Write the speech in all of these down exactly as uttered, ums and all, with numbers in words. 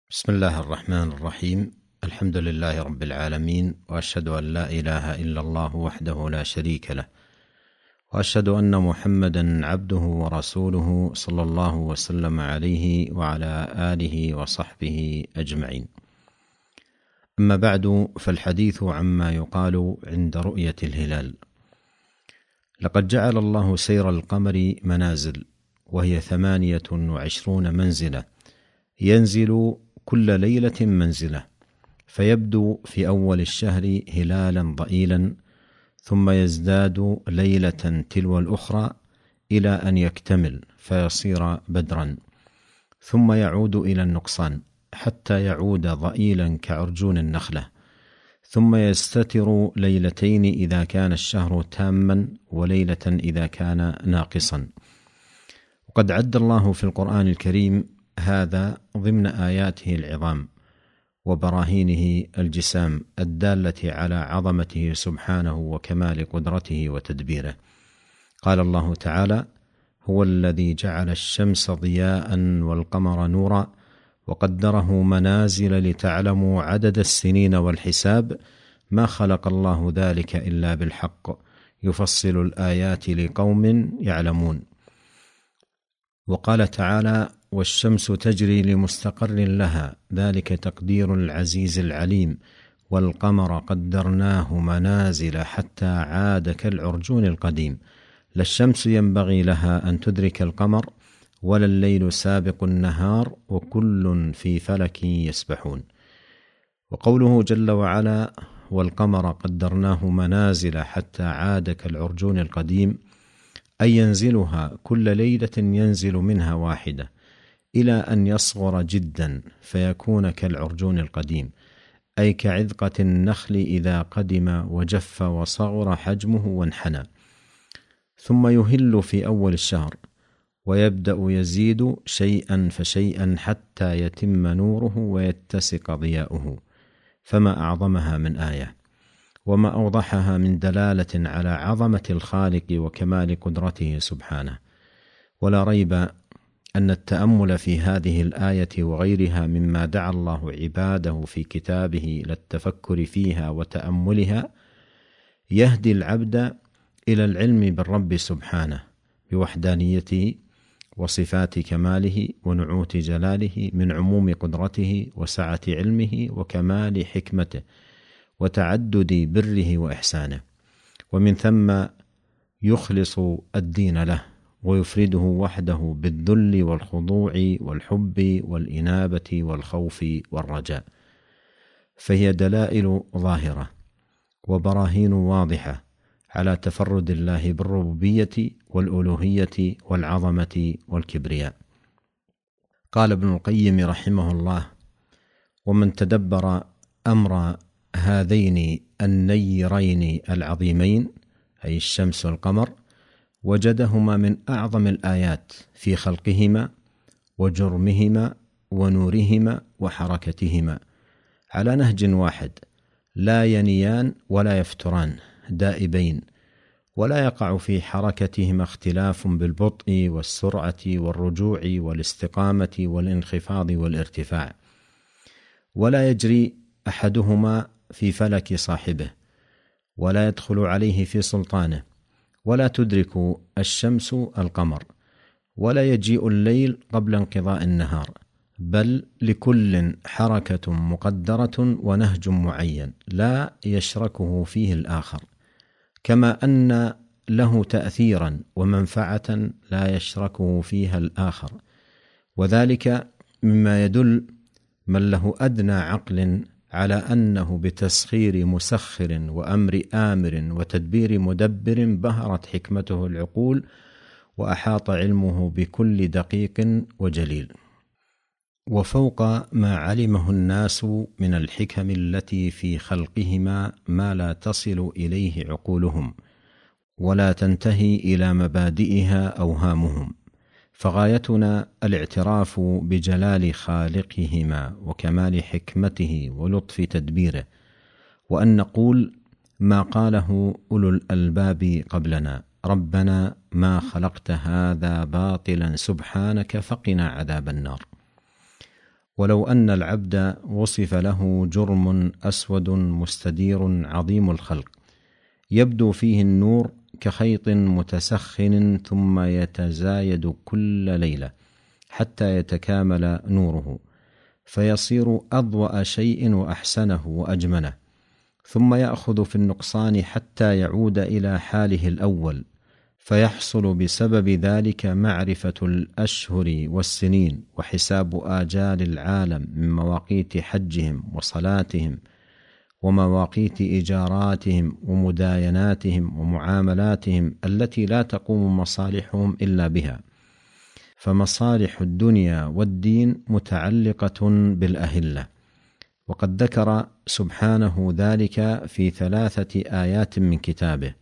بسم الله الرحمن الرحيم. الحمد لله رب العالمين، وأشهد أن لا إله إلا الله وحده لا شريك له، وأشهد أن محمدا عبده ورسوله صلى الله وسلم عليه وعلى آله وصحبه أجمعين. أما بعد، فالحديث عما يقال عند رؤية الهلال. لقد جعل الله سير القمر منازل، وهي ثمانية وعشرون منزلة، ينزل كل ليلة منزلة، فيبدو في أول الشهر هلالا ضئيلا، ثم يزداد ليلة تلو الأخرى إلى أن يكتمل فيصير بدرا، ثم يعود إلى النقصان حتى يعود ضئيلا كعرجون النخلة، ثم يستتر ليلتين إذا كان الشهر تاما، وليلة إذا كان ناقصا. وقد عد الله في القرآن الكريم هذا ضمن آياته العظام وبراهينه الجسام الدالة على عظمته سبحانه وكمال قدرته وتدبيره. قال الله تعالى: هو الذي جعل الشمس ضياء والقمر نورا وقدره منازل لتعلموا عدد السنين والحساب، ما خلق الله ذلك إلا بالحق، يفصل الآيات لقوم يعلمون. وقال تعالى: والشمس تجري لمستقر لها، ذلك تقدير العزيز العليم، والقمر قدرناه منازل حتى عاد كالعرجون القديم، لا الشمس ينبغي لها أن تدرك القمر، ولا الليل سابق النهار، وكل في فلك يسبحون. وقوله جل وعلا: والقمر قدرناه منازل حتى عاد كالعرجون القديم، أي ينزلها كل ليلة ينزل منها واحدة إلى أن يصغر جدا فيكون كالعرجون القديم، أي كعذقة النخل إذا قدم وجف وصغر حجمه وانحنى، ثم يهل في أول الشهر ويبدأ يزيد شيئا فشيئا حتى يتم نوره ويتسق ضياؤه. فما أعظمها من آية، وما أوضحها من دلالة على عظمة الخالق وكمال قدرته سبحانه. ولا ريب أن التأمل في هذه الآية وغيرها مما دعا الله عباده في كتابه إلى التفكر فيها وتأملها يهدي العبد إلى العلم بالرب سبحانه بوحدانيته وصفات كماله ونعوت جلاله، من عموم قدرته وسعة علمه وكمال حكمته وتعدد بره وإحسانه، ومن ثم يخلص الدين له ويفرده وحده بالذل والخضوع والحب والإنابة والخوف والرجاء. فهي دلائل ظاهرة وبراهين واضحة على تفرد الله بالربوبية والألوهية والعظمة والكبرياء. قال ابن القيم رحمه الله: ومن تدبر أمر هذين النيرين العظيمين، أي الشمس والقمر، وجدهما من أعظم الآيات في خلقهما وجرمهما ونورهما وحركتهما على نهج واحد، لا ينيان ولا يفتران، دائبين، ولا يقع في حركتهما اختلاف بالبطء والسرعة والرجوع والاستقامة والانخفاض والارتفاع، ولا يجري أحدهما في فلك صاحبه، ولا يدخل عليه في سلطانه، ولا تدرك الشمس القمر، ولا يجيء الليل قبل انقضاء النهار، بل لكل حركة مقدرة ونهج معين لا يشركه فيه الآخر، كما أن له تأثيرا ومنفعة لا يشركه فيها الآخر، وذلك مما يدل من له أدنى عقل على أنه بتسخير مسخر وأمر آمر وتدبير مدبر بهرت حكمته العقول، وأحاط علمه بكل دقيق وجليل. وفوق ما علمه الناس من الحكم التي في خلقهما ما لا تصل إليه عقولهم ولا تنتهي إلى مبادئها أوهامهم، فغايتنا الاعتراف بجلال خالقهما وكمال حكمته ولطف تدبيره، وأن نقول ما قاله أولو الألباب قبلنا: ربنا ما خلقت هذا باطلا سبحانك فقنا عذاب النار. ولو أن العبد وصف له جرم أسود مستدير عظيم الخلق يبدو فيه النور كخيط متسخن ثم يتزايد كل ليلة حتى يتكامل نوره فيصير أضوأ شيء وأحسنه وأجمله، ثم يأخذ في النقصان حتى يعود إلى حاله الأول، فيحصل بسبب ذلك معرفة الأشهر والسنين وحساب آجال العالم من مواقيت حجهم وصلاتهم ومواقيت إيجاراتهم ومدايناتهم ومعاملاتهم التي لا تقوم مصالحهم إلا بها، فمصالح الدنيا والدين متعلقة بالأهلة. وقد ذكر سبحانه ذلك في ثلاثة آيات من كتابه،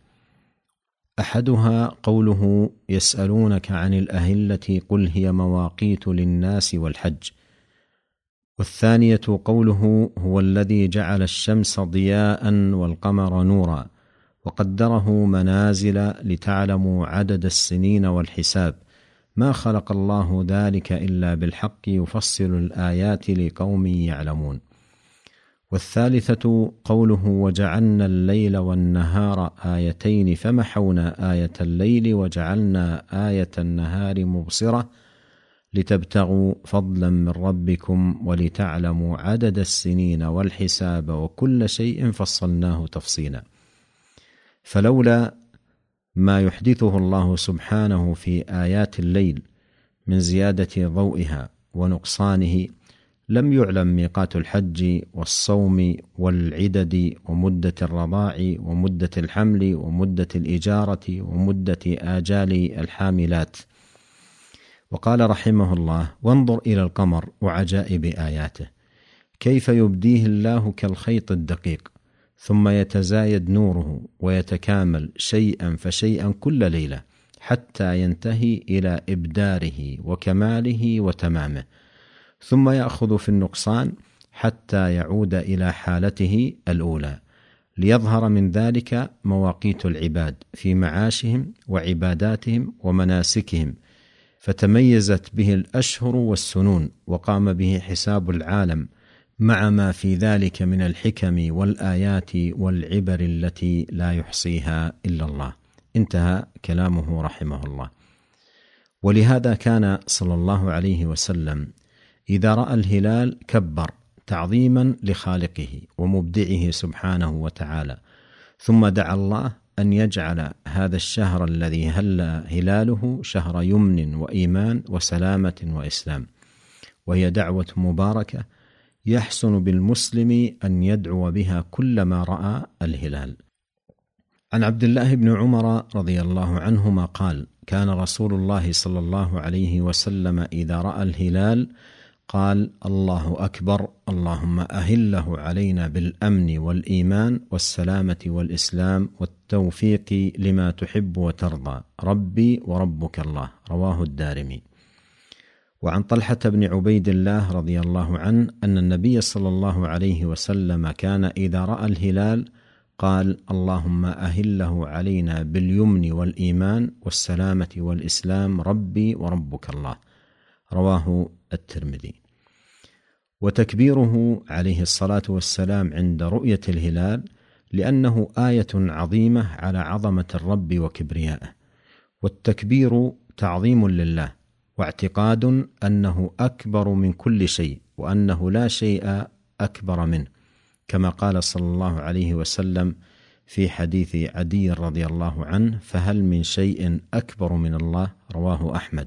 أحدها قوله: يسألونك عن الأهلة قل هي مواقيت للناس والحج، والثانية قوله: هو الذي جعل الشمس ضياء والقمر نورا وقدره منازل لتعلموا عدد السنين والحساب، ما خلق الله ذلك إلا بالحق يفصل الآيات لقوم يعلمون. والثالثة قوله: وجعلنا الليل والنهار آيتين فمحونا آية الليل وجعلنا آية النهار مبصرة لتبتغوا فضلا من ربكم ولتعلموا عدد السنين والحساب وكل شيء فصلناه تفصيلا. فلولا ما يحدثه الله سبحانه في آيات الليل من زيادة ضوئها ونقصانه لم يعلم ميقات الحج والصوم والعدد ومدة الرضاع ومدة الحمل ومدة الإجارة ومدة آجال الحاملات. وقال رحمه الله: وانظر إلى القمر وعجائب آياته كيف يبديه الله كالخيط الدقيق ثم يتزايد نوره ويتكامل شيئا فشيئا كل ليلة حتى ينتهي إلى إبداره وكماله وتمامه، ثم يأخذ في النقصان حتى يعود إلى حالته الأولى، ليظهر من ذلك مواقيت العباد في معاشهم وعباداتهم ومناسكهم، فتميزت به الأشهر والسنون وقام به حساب العالم مع ما في ذلك من الحكم والآيات والعبر التي لا يحصيها إلا الله. انتهى كلامه رحمه الله. ولهذا كان صلى الله عليه وسلم إذا رأى الهلال كبر تعظيما لخالقه ومبدعه سبحانه وتعالى، ثم دعا الله أن يجعل هذا الشهر الذي هل هلاله شهر يمن وإيمان وسلامة وإسلام، وهي دعوة مباركة يحسن بالمسلم أن يدعو بها كلما رأى الهلال. عن عبد الله بن عمر رضي الله عنهما قال: كان رسول الله صلى الله عليه وسلم إذا رأى الهلال قال: الله أكبر، اللهم أهله علينا بالأمن والإيمان والسلامة والإسلام والتوفيق لما تحب وترضى، ربي وربك الله. رواه الدارمي. وعن طلحة بن عبيد الله رضي الله عنه أن النبي صلى الله عليه وسلم كان إذا رأى الهلال قال: اللهم أهله علينا باليمن والإيمان والسلامة والإسلام، ربي وربك الله. رواه الترمذي. وتكبيره عليه الصلاة والسلام عند رؤية الهلال لأنه آية عظيمة على عظمة الرب وكبريائه، والتكبير تعظيم لله واعتقاد أنه أكبر من كل شيء وأنه لا شيء أكبر منه، كما قال صلى الله عليه وسلم في حديث عدي رضي الله عنه: فهل من شيء أكبر من الله؟ رواه أحمد.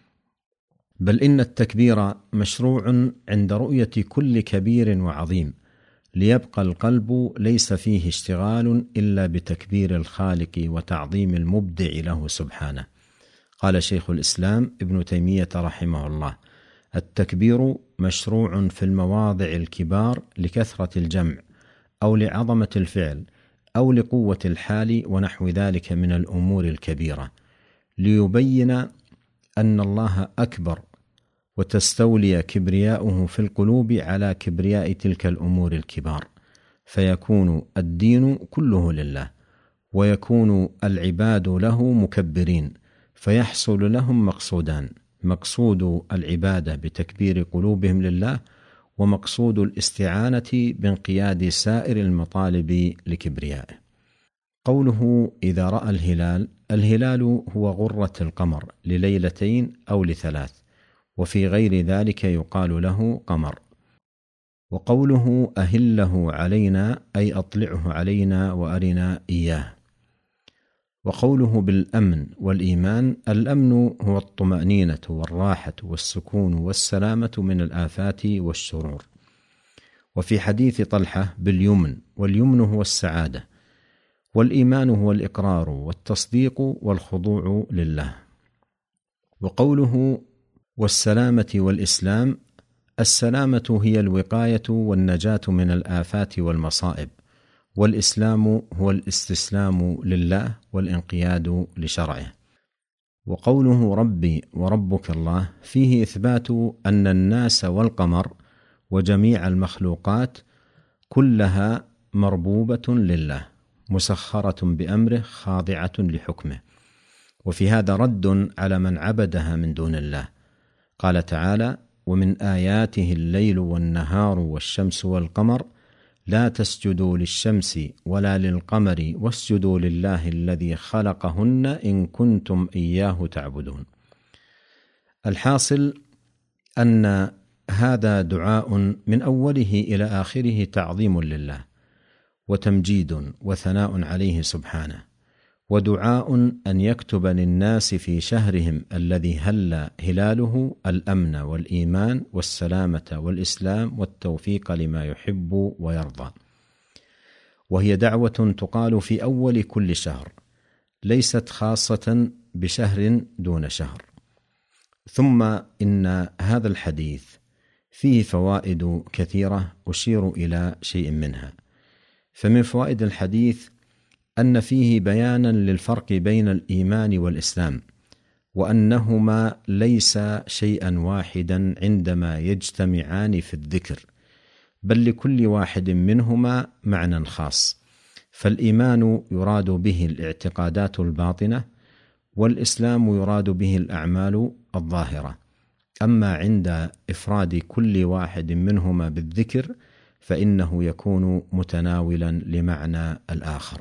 بل إن التكبير مشروع عند رؤية كل كبير وعظيم، ليبقى القلب ليس فيه اشتغال إلا بتكبير الخالق وتعظيم المبدع له سبحانه. قال شيخ الإسلام ابن تيمية رحمه الله: التكبير مشروع في المواضع الكبار لكثرة الجمع أو لعظمة الفعل أو لقوة الحال ونحو ذلك من الأمور الكبيرة، ليبين أن الله أكبر وتستولي كبرياؤه في القلوب على كبرياء تلك الأمور الكبار، فيكون الدين كله لله، ويكون العباد له مكبرين، فيحصل لهم مقصودان: مقصود العبادة بتكبير قلوبهم لله، ومقصود الاستعانة بانقياد سائر المطالب لكبريائه. قوله إذا رأى الهلال، الهلال هو غرة القمر لليلتين أو لثلاث، وفي غير ذلك يقال له قمر. وقوله أهله علينا أي أطلعه علينا وأرنا إياه. وقوله بالأمن والإيمان، الأمن هو الطمأنينة والراحة والسكون والسلامة من الآفات والشرور. وفي حديث طلحة باليمن، واليمن هو السعادة. والإيمان هو الإقرار والتصديق والخضوع لله. وقوله والسلامة والإسلام، السلامة هي الوقاية والنجاة من الآفات والمصائب، والإسلام هو الاستسلام لله والانقياد لشرعه. وقوله ربي وربك الله فيه إثبات أن الناس والقمر وجميع المخلوقات كلها مربوبة لله، مسخرة بأمره، خاضعة لحكمه. وفي هذا رد على من عبدها من دون الله. قال تعالى: ومن آياته الليل والنهار والشمس والقمر لا تسجدوا للشمس ولا للقمر واسجدوا لله الذي خلقهن إن كنتم إياه تعبدون. الحاصل أن هذا دعاء من أوله إلى آخره تعظيم لله وتمجيد وثناء عليه سبحانه، ودعاء أن يكتب للناس في شهرهم الذي هل هلاله الأمن والإيمان والسلامة والإسلام والتوفيق لما يحب ويرضى. وهي دعوة تقال في أول كل شهر، ليست خاصة بشهر دون شهر. ثم إن هذا الحديث فيه فوائد كثيرة أشير إلى شيء منها. فمن فوائد الحديث أن فيه بيانا للفرق بين الإيمان والإسلام، وأنهما ليس شيئا واحدا عندما يجتمعان في الذكر، بل لكل واحد منهما معنى خاص. فالإيمان يراد به الاعتقادات الباطنة، والإسلام يراد به الأعمال الظاهرة. أما عند إفراد كل واحد منهما بالذكر فإنه يكون متناولا لمعنى الآخر.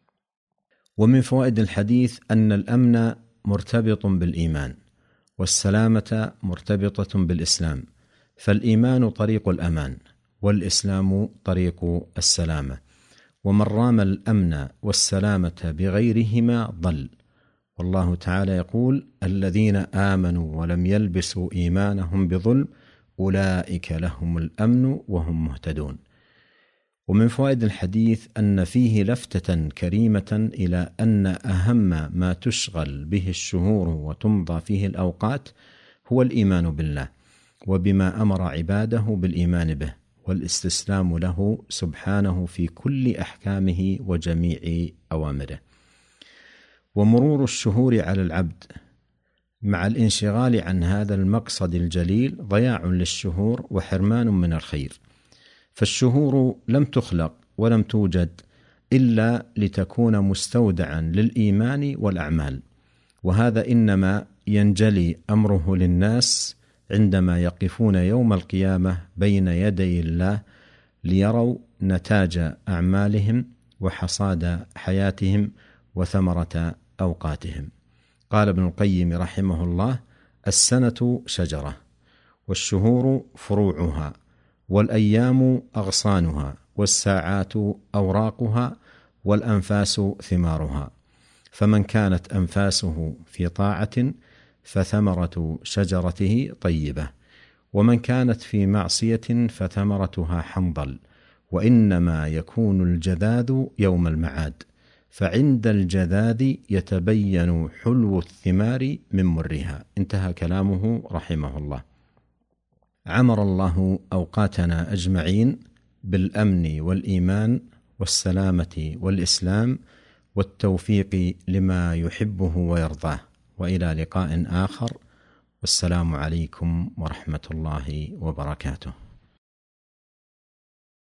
ومن فوائد الحديث أن الأمن مرتبط بالإيمان، والسلامة مرتبطة بالإسلام، فالإيمان طريق الأمان، والإسلام طريق السلامة. ومن رام الأمن والسلامة بغيرهما ضل. والله تعالى يقول: الذين آمنوا ولم يلبسوا إيمانهم بظلم أولئك لهم الأمن وهم مهتدون. ومن فوائد الحديث أن فيه لفتة كريمة إلى أن أهم ما تشغل به الشهور وتمضى فيه الأوقات هو الإيمان بالله، وبما أمر عباده بالإيمان به والاستسلام له سبحانه في كل أحكامه وجميع أوامره. ومرور الشهور على العبد مع الانشغال عن هذا المقصد الجليل ضياع للشهور وحرمان من الخير. فالشهور لم تخلق ولم توجد إلا لتكون مستودعا للإيمان والأعمال، وهذا إنما ينجلي أمره للناس عندما يقفون يوم القيامة بين يدي الله ليروا نتاج أعمالهم وحصاد حياتهم وثمرة أوقاتهم. قال ابن القيم رحمه الله: السنة شجرة، والشهور فروعها، والأيام أغصانها، والساعات أوراقها، والأنفاس ثمارها. فمن كانت أنفاسه في طاعة فثمرة شجرته طيبة، ومن كانت في معصية فثمرتها حنظل. وإنما يكون الجذاذ يوم المعاد، فعند الجذاذ يتبين حلو الثمار من مرها. انتهى كلامه رحمه الله. عمر الله أوقاتنا أجمعين بالأمن والإيمان والسلامة والإسلام والتوفيق لما يحبه ويرضاه. وإلى لقاء آخر، والسلام عليكم ورحمة الله وبركاته.